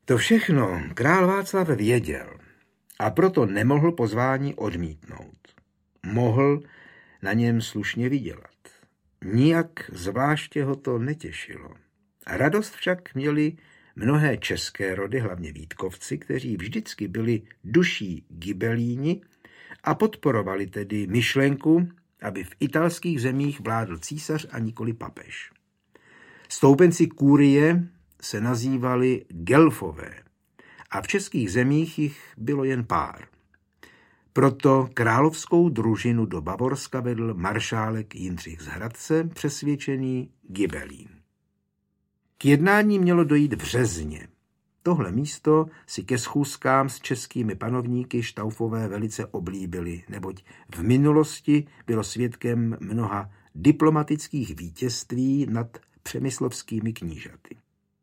To všechno král Václav věděl a proto nemohl pozvání odmítnout. Mohl na něm slušně vydělat. Nijak zvláště ho to netěšilo. Radost však měli mnohé české rody, hlavně Vítkovci, kteří vždycky byli duší Ghibellini a podporovali tedy myšlenku, aby v italských zemích vládl císař a nikoli papež. Stoupenci kurie se nazývali Gelfové a v českých zemích jich bylo jen pár. Proto královskou družinu do Bavorska vedl maršálek Jindřich z Hradce, přesvědčený Ghibellin. K jednání mělo dojít v Březně. Tohle místo si ke schůzkám s českými panovníky Štaufové velice oblíbili, neboť v minulosti bylo svědkem mnoha diplomatických vítězství nad přemyslovskými knížaty.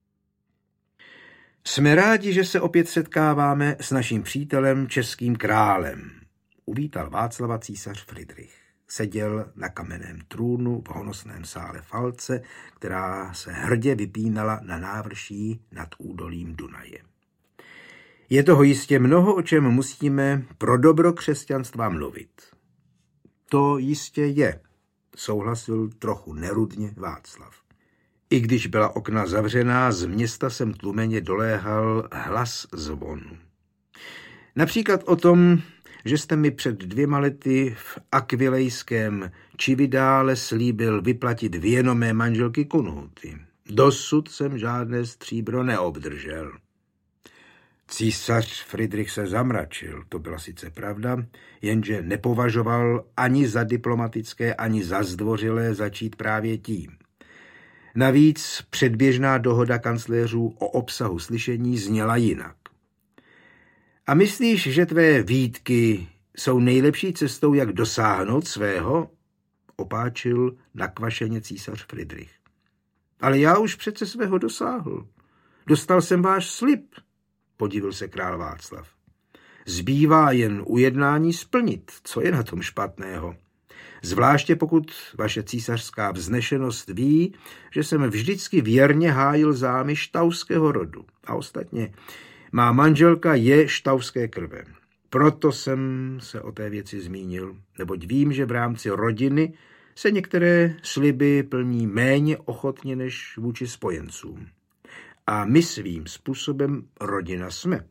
Jsme rádi, že se opět setkáváme s naším přítelem českým králem, uvítal Václava císař Fridrich. Seděl na kamenném trůnu v honosném sále Falce, která se hrdě vypínala na návrší nad údolím Dunaje. Je toho jistě mnoho, o čem musíme pro dobro křesťanstva mluvit. To jistě je, souhlasil trochu nerudně Václav. I když byla okna zavřená, z města sem tlumeně doléhal hlas zvonu. Například o tom, že jste mi před 2 lety v akvilejském Čividále slíbil vyplatit věno mé manželky Kunhuty. Dosud jsem žádné stříbro neobdržel. Císař Fridrich se zamračil, to byla sice pravda, jenže nepovažoval ani za diplomatické, ani za zdvořilé začít právě tím. Navíc předběžná dohoda kancléřů o obsahu slyšení zněla jinak. A myslíš, že tvé výtky jsou nejlepší cestou, jak dosáhnout svého? Opáčil nakvašeně císař Fridrich. Ale já už přece svého dosáhl. Dostal jsem váš slib, podivil se král Václav. Zbývá jen ujednání splnit, co je na tom špatného. Zvláště pokud vaše císařská vznešenost ví, že jsem vždycky věrně hájil zájmy štauského rodu. A ostatně, má manželka je štauské krve. Proto jsem se o té věci zmínil, neboť vím, že v rámci rodiny se některé sliby plní méně ochotně než vůči spojencům. A my svým způsobem rodina jsme.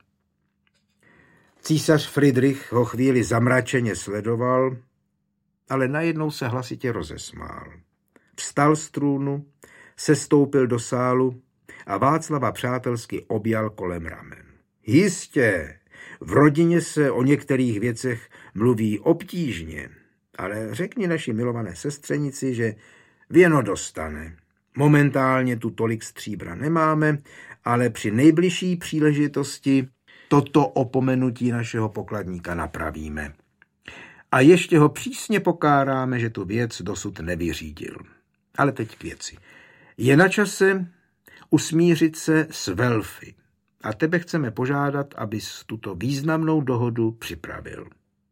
Císař Fridrich ho chvíli zamračeně sledoval, ale najednou se hlasitě rozesmál. Vstal z trůnu, sestoupil do sálu a Václava přátelsky objal kolem ramen. Jistě, v rodině se o některých věcech mluví obtížně, ale řekni naší milované sestřenici, že věno dostane. Momentálně tu tolik stříbra nemáme, ale při nejbližší příležitosti toto opomenutí našeho pokladníka napravíme. A ještě ho přísně pokáráme, že tu věc dosud nevyřídil. Ale teď k věci. Je na čase usmířit se s Velfy a tebe chceme požádat, abys tuto významnou dohodu připravil.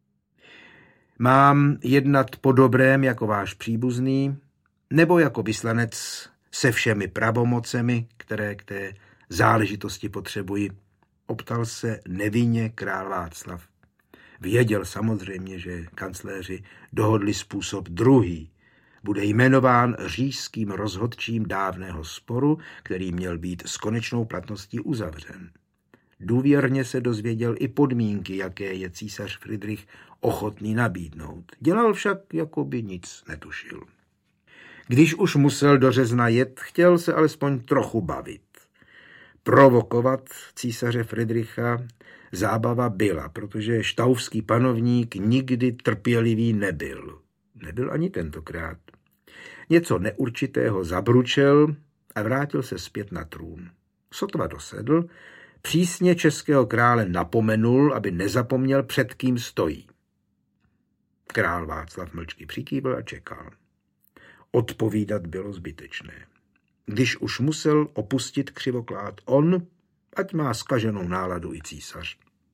Mám jednat po dobrém jako váš příbuzný, nebo jako vyslanec se všemi pravomocemi, které k té záležitosti potřebuji, optal se nevinně král Václav. Věděl samozřejmě, že kancléři dohodli způsob druhý. Bude jmenován říšským rozhodčím dávného sporu, který měl být s konečnou platností uzavřen. Důvěrně se dozvěděl i podmínky, jaké je císař Fridrich ochotný nabídnout. Dělal však, jako by nic netušil. Když už musel do Řezna jet, chtěl se alespoň trochu bavit. Provokovat císaře Fridricha zábava byla, protože štaufský panovník nikdy trpělivý nebyl. Nebyl ani tentokrát. Něco neurčitého zabručel a vrátil se zpět na trůn. Sotva dosedl, přísně českého krále napomenul, aby nezapomněl, před kým stojí. Král Václav mlčky přikývl a čekal. Odpovídat bylo zbytečné. Když už musel opustit křivoklád on, ať má zkaženou náladu i císař.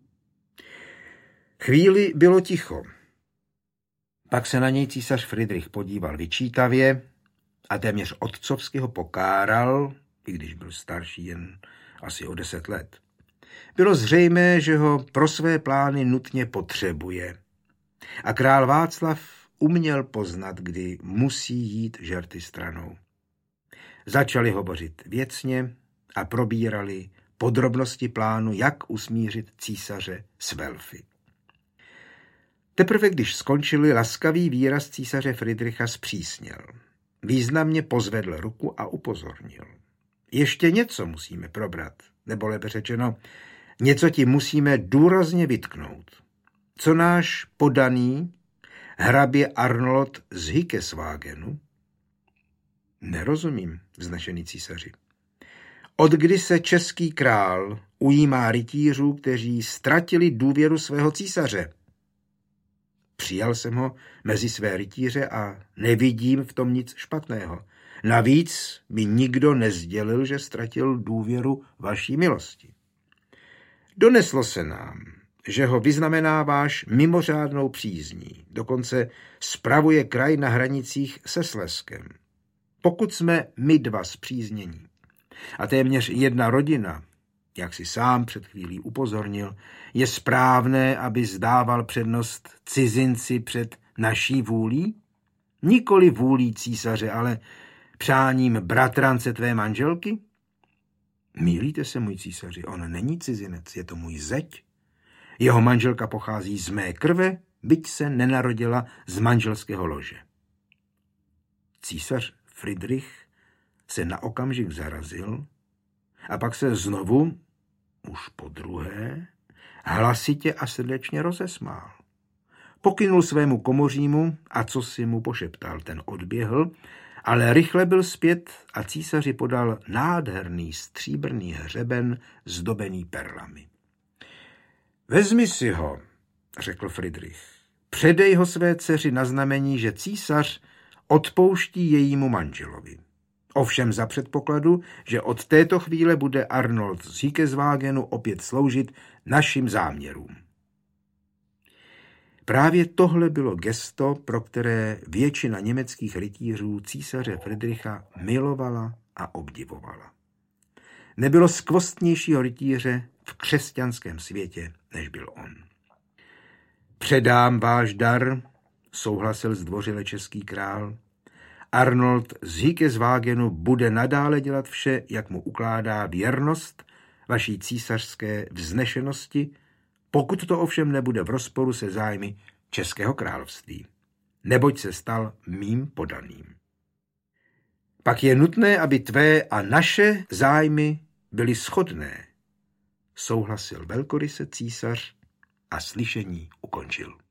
Chvíli bylo ticho. Pak se na něj císař Fridrich podíval vyčítavě a téměř otcovsky ho pokáral, i když byl starší jen asi o 10 let. Bylo zřejmé, že ho pro své plány nutně potřebuje. A král Václav uměl poznat, kdy musí jít žerty stranou. Začali hovořit věcně a probírali podrobnosti plánu, jak usmířit císaře s Velfy. Teprve když skončili, laskavý výraz císaře Fridricha zpřísnil. Významně pozvedl ruku a upozornil. Ještě něco musíme probrat, nebo lépe řečeno, něco ti musíme důrazně vytknout. Co náš podaný hrabě Arnold z Hikeswagenu? Nerozumím, vznešený císaři. Od kdy se český král ujímá rytířů, kteří ztratili důvěru svého císaře? Přijal jsem ho mezi své rytíře a nevidím v tom nic špatného. Navíc mi nikdo nezdělil, že ztratil důvěru vaší milosti. Doneslo se nám, že ho vyznamenáváš mimořádnou přízní, dokonce spravuje kraj na hranicích se Slezskem. Pokud jsme my dva spříznění a téměř jedna rodina, jak si sám před chvílí upozornil, je správné, aby zdával přednost cizinci před naší vůlí? Nikoli vůlí císaře, ale přáním bratrance tvé manželky? Mýlíte se, můj císaři, on není cizinec, je to můj zeď. Jeho manželka pochází z mé krve, byť se nenarodila z manželského lože. Císař Fridrich se na okamžik zarazil a pak se znovu, už podruhé, hlasitě a srdečně rozesmál. Pokynul svému komořímu a co si mu pošeptal, ten odběhl, ale rychle byl zpět a císaři podal nádherný stříbrný hřeben zdobený perlami. Vezmi si ho, řekl Fridrich. Předej ho své dceři na znamení, že císař odpouští jejímu manželovi. Ovšem za předpokladu, že od této chvíle bude Arnold z Hikeswagenu opět sloužit našim záměrům. Právě tohle bylo gesto, pro které většina německých rytířů císaře Fridricha milovala a obdivovala. Nebylo skvostnějšího rytíře v křesťanském světě, než byl on. Předám váš dar, souhlasil zdvořile český král. Arnold z Hikeswagenu bude nadále dělat vše, jak mu ukládá věrnost vaší císařské vznešenosti, pokud to ovšem nebude v rozporu se zájmy Českého království, neboť se stal mým podaným. Pak je nutné, aby tvé a naše zájmy byly shodné, souhlasil velkoryse císař a slyšení ukončil.